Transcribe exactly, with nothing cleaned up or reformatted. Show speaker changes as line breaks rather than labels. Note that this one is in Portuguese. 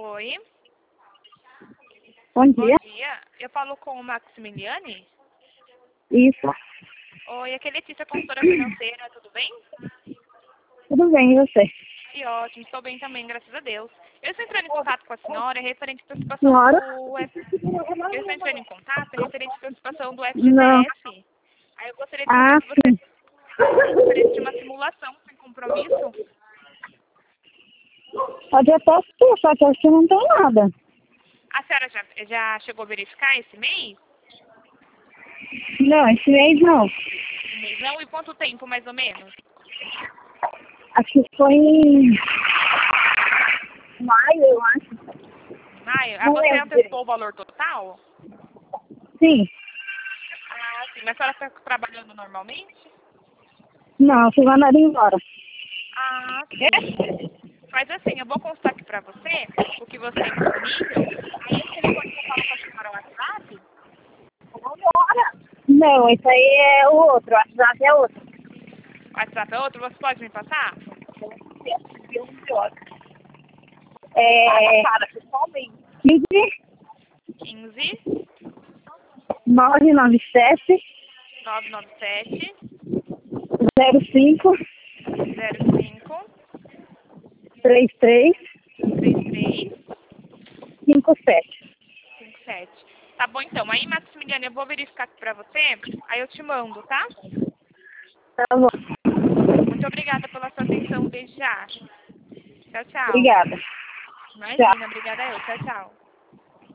Oi.
Bom
Bom
dia.
dia. Eu falo com o Maximiliane.
Isso.
Oi, aqui é Letícia, consultora financeira, tudo bem?
Tudo bem, e você?
Que ótimo, estou bem também, graças a Deus. Eu estou entrando em contato com a senhora referente à participação
Senhora?
do F... Eu estou entrando em contato referente à participação do
Não.
F G T S. Aí eu gostaria de saber
Ah,
se você
sim.
gostaria de uma simulação sem compromisso.
Pode até ser, só que acho que não tem nada.
A senhora já, já chegou a verificar esse mês?
Não, esse mês não.
O mês não? E quanto tempo, mais ou menos?
Acho que foi em maio, eu acho.
Maio? Ah,
Não
você
lembro direito.
antecipou o valor total?
Sim.
Ah, sim. Mas a senhora está trabalhando normalmente?
Não, fui mandada embora.
Ah, sim. Mas assim, eu vou constar aqui pra você o que você tem disponível. Aí esse telefone que eu falo com a senhora é o WhatsApp?
Não, esse aí é o outro. O WhatsApp é outro.
O WhatsApp é outro? Você pode me passar?
É... quinze,
quinze,
nove nove sete,
nove nove sete,
zero cinco,
zero cinco,
três três,
três três,
cinco sete.
cinco sete. Tá bom então. Aí, Maximiliano, eu vou verificar aqui pra você. Aí eu te mando, tá?
Tá bom.
Muito obrigada pela sua atenção desde já. Tchau, tchau.
Obrigada. Tchau.
Imagina, obrigada eu. Tchau, tchau.